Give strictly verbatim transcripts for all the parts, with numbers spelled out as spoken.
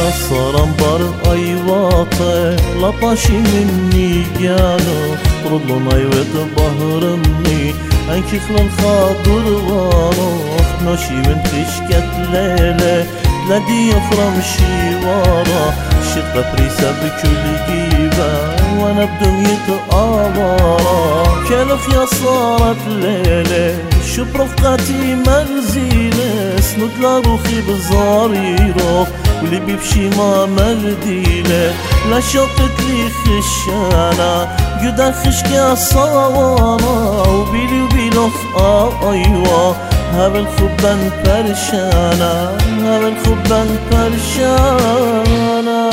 صارم بر أيواطه لطاشي مني جانو طردلن أيوة بهرمني أنكي خلال خاطر وانوخ نوشي من خشكت ليلة لدي يفرم شيوارا شقة بريسة بكل جيبة وانا بدنيا آوارا كلف يا صارت ليلة شو برفقتي مرزيلة سند لروخي بزاريرو واللي بيبشي ما مرديلة لا شطت لي خشانة جدا خشكي صوانا وبيلي وبيلوخ آه أيوة هذا الخبان برشانة هذا الخبان برشانة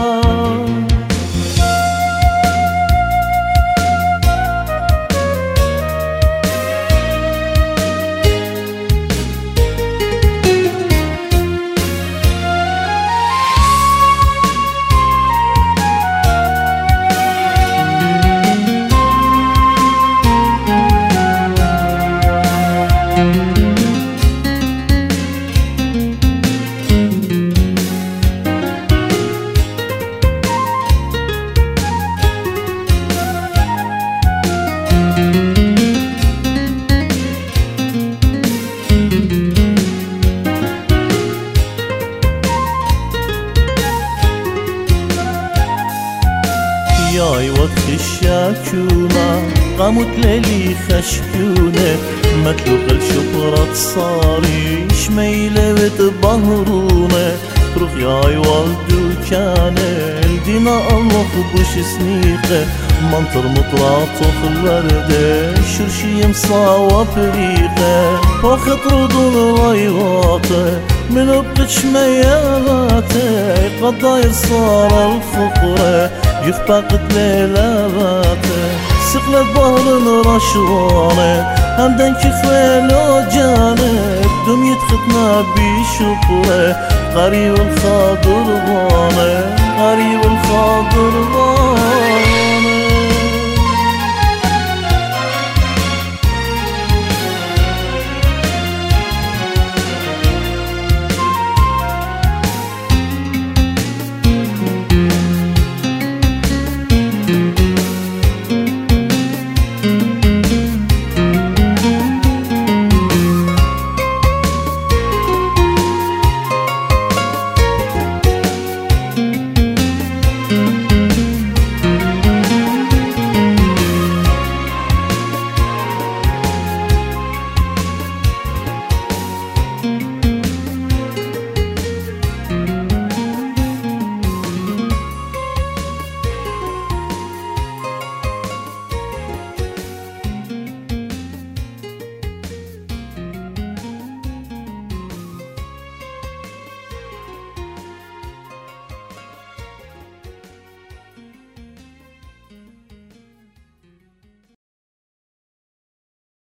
ياي وقت الشاكومة قامت ليلي خشكونة مطلوب الشقرة صاري شميلة وتبهرونة روح ياي والدو كان الدينا الله بوش سنيقة منطر مطراطخ الوردة شرشي مصاوة بريقة واخد ردون رايواته من ابقش ميالاته قضاير صار الفقرة يخبقت ليلاته سقلت بهر رشوانه همدن كخويلو جانه دميت ختنا بشقره قريب الخاطر